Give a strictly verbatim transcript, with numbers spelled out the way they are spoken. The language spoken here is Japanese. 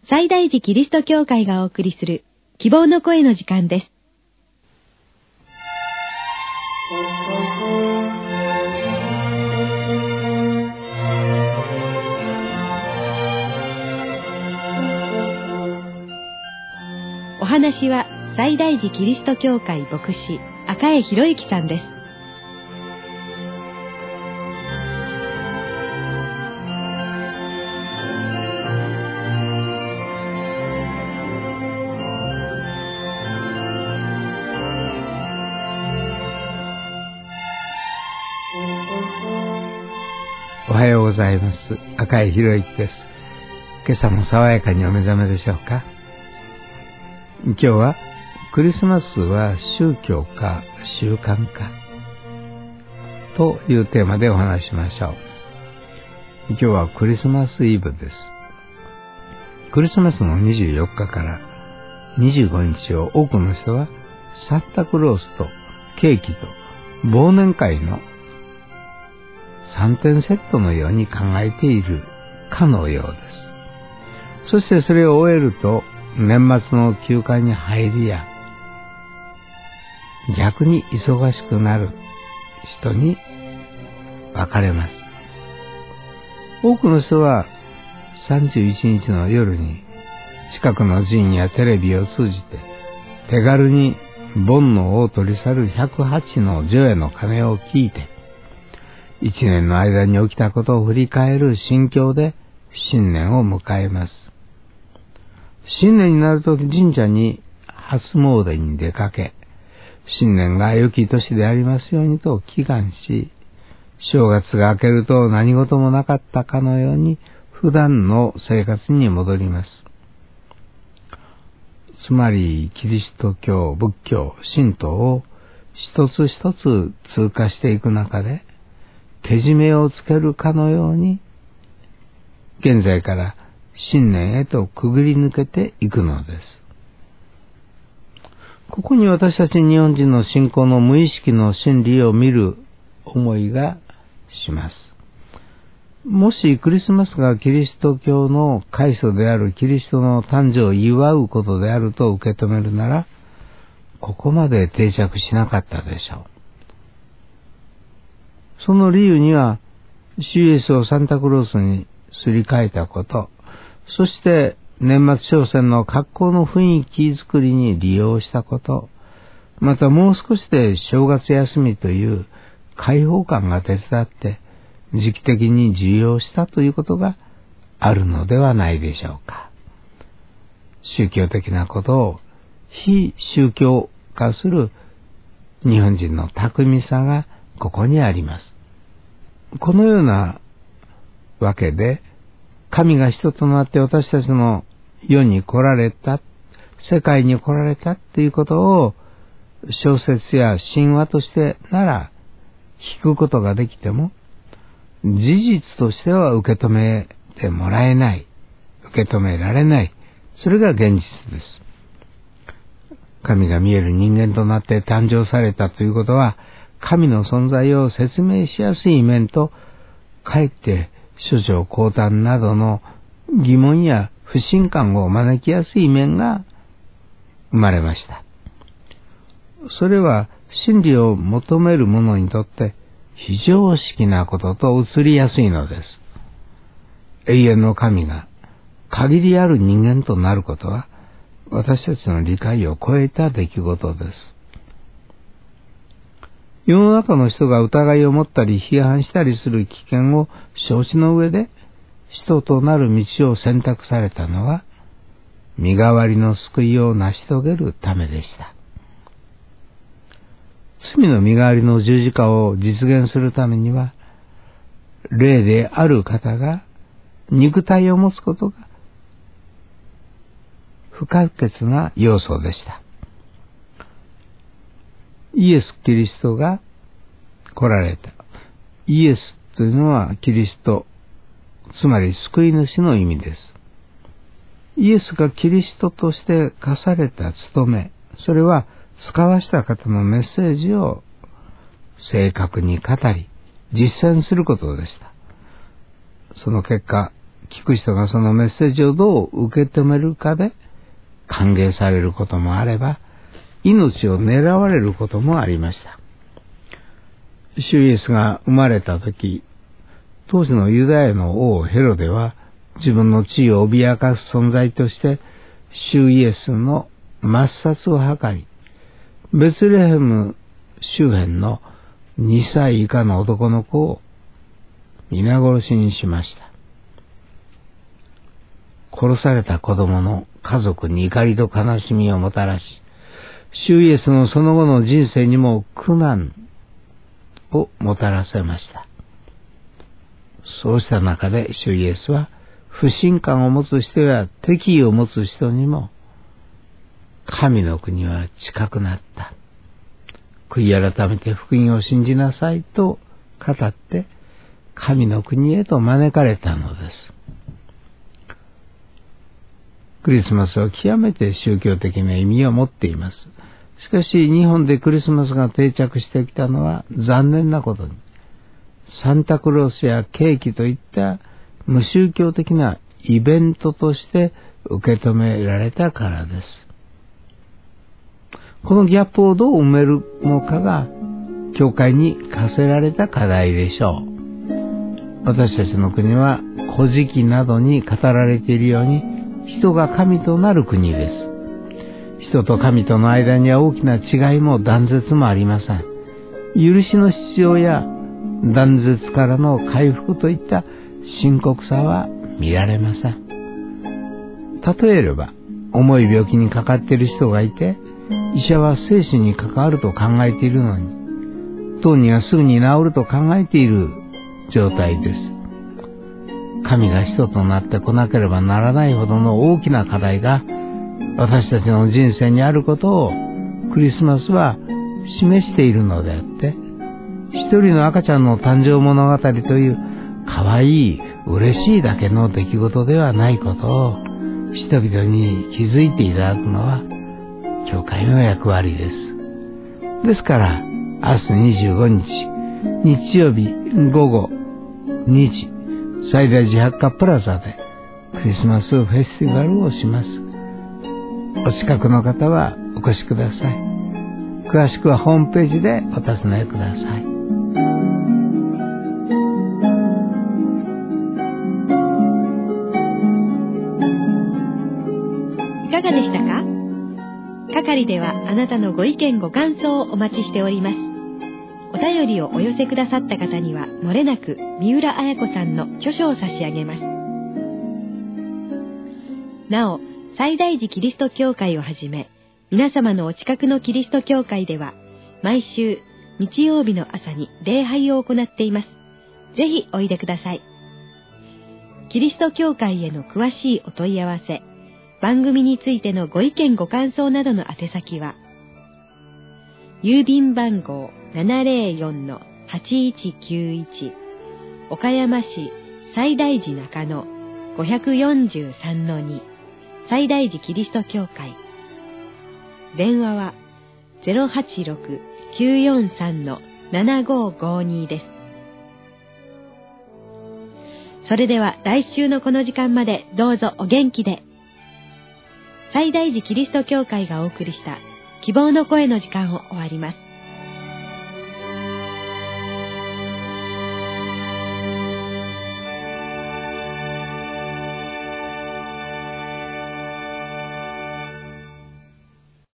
西大寺キリスト教会がお送りする希望の声の時間です。お話は西大寺キリスト教会牧師赤江博之さんです。 おはようございます。赤井博之です。今朝も爽やかにお目覚めでしょうか。今日はクリスマスは宗教か習慣かというテーマでお話ししましょう。今日はクリスマスイブです。クリスマスのにじゅうよっかからにじゅうごにちを多くの人はサンタクロースとケーキと忘年会のさんてんセットのように考えているかのようです。そしてそれを終えると年末の休暇に入りや逆に忙しくなる人に分かれます。多くの人はさんじゅういちにちの夜に近くの寺院やテレビを通じて手軽に煩悩を取り去るひゃくはちの除夜の鐘を聞いて一年の間に起きたことを振り返る心境で新年を迎えます。新年になると神社に初詣に出かけ、新年が良き年でありますようにと祈願し、正月が明けると何事もなかったかのように普段の生活に戻ります。つまりキリスト教、仏教、神道を一つ一つ通過していく中でけじめをつけるかのように現在から新年へとくぐり抜けていくのです。ここに私たち日本人の信仰の無意識の真理を見る思いがします。もしクリスマスがキリスト教の開祖であるキリストの誕生を祝うことであると受け止めるなら、ここまで定着しなかったでしょう。その理由には、主イエスをサンタクロースにすり替えたこと、そして年末商戦の格好の雰囲気作りに利用したこと、またもう少しで正月休みという開放感が手伝って時期的に受容したということがあるのではないでしょうか。宗教的なことを非宗教化する日本人の巧みさがここにあります。このようなわけで、神が人となって私たちの世に来られた、世界に来られたということを小説や神話としてなら聞くことができても、事実としては受け止めてもらえない、受け止められない、それが現実です。神が見える人間となって誕生されたということは、神の存在を説明しやすい面と、かえって諸女降誕などの疑問や不信感を招きやすい面が生まれました。それは真理を求める者にとって非常識なことと映りやすいのです。永遠の神が限りある人間となることは、私たちの理解を超えた出来事です。世の中の人が疑いを持ったり批判したりする危険を承知の上で人となる道を選択されたのは、身代わりの救いを成し遂げるためでした。罪の身代わりの十字架を実現するためには、霊である方が肉体を持つことが不可欠な要素でした。イエス・キリストが来られた。イエスというのはキリスト、つまり救い主の意味です。イエスがキリストとして課された務め、それは使わした方のメッセージを正確に語り、実践することでした。その結果、 聞く人がそのメッセージをどう受け止めるかで歓迎されることもあれば、命を狙われることもありました。主イエスが生まれた時、当時のユダヤの王ヘロデは自分の地位を脅かす存在として主イエスの抹殺を図り、ベツレヘム周辺のにさい以下の男の子を皆殺しにしました。殺された子供の家族に怒りと悲しみをもたらし、主イエスのその後の人生にも苦難をもたらせました。そうした中で主イエスは不信感を持つ人や敵意を持つ人にも神の国は近くなった。悔い改めて福音を信じなさいと語って神の国へと招かれたのです。クリスマスは極めて宗教的な意味を持っています。しかし日本でクリスマスが定着してきたのは残念なことに、サンタクロースやケーキといった無宗教的なイベントとして受け止められたからです。このギャップをどう埋めるのかが教会に課せられた課題でしょう。私たちの国は古事記などに語られているように人が神となる国です。人と神との間には大きな違いも断絶もありません。許しの必要や断絶からの回復といった深刻さは見られません。例えれば、重い病気にかかっている人がいて、医者は生死に関わると考えているのに、当人はすぐに治ると考えている状態です。神が人となってこなければならないほどの大きな課題が私たちの人生にあることをクリスマスは示しているのであって、一人の赤ちゃんの誕生物語という可愛い嬉しいだけの出来事ではないことを人々に気づいていただくのは教会の役割です。ですから明日にじゅうごにち日曜日午後にじ最大寺百貨プラザでクリスマスフェスティバルをします。お近くの方はお越しください。詳しくはホームページでお尋ねください。 いかがでしたか？係ではあなたのご意見ご感想をお待ちしております。お便りをお寄せくださった方にはもれなく三浦綾子さんの著書を差し上げます。なお、西大寺キリスト教会をはじめ、皆様のお近くのキリスト教会では、毎週日曜日の朝に礼拝を行っています。ぜひおいでください。キリスト教会への詳しいお問い合わせ、番組についてのご意見ご感想などの宛先は、郵便番号 ななぜろよんのはちいちきゅういち 岡山市西大寺中野 ごよんさんのに 西大寺キリスト教会。電話は ゼロはちろく きゅうよんさん ななごごに です。それでは来週のこの時間までどうぞお元気で。西大寺キリスト教会がお送りした希望の声の時間を終わります。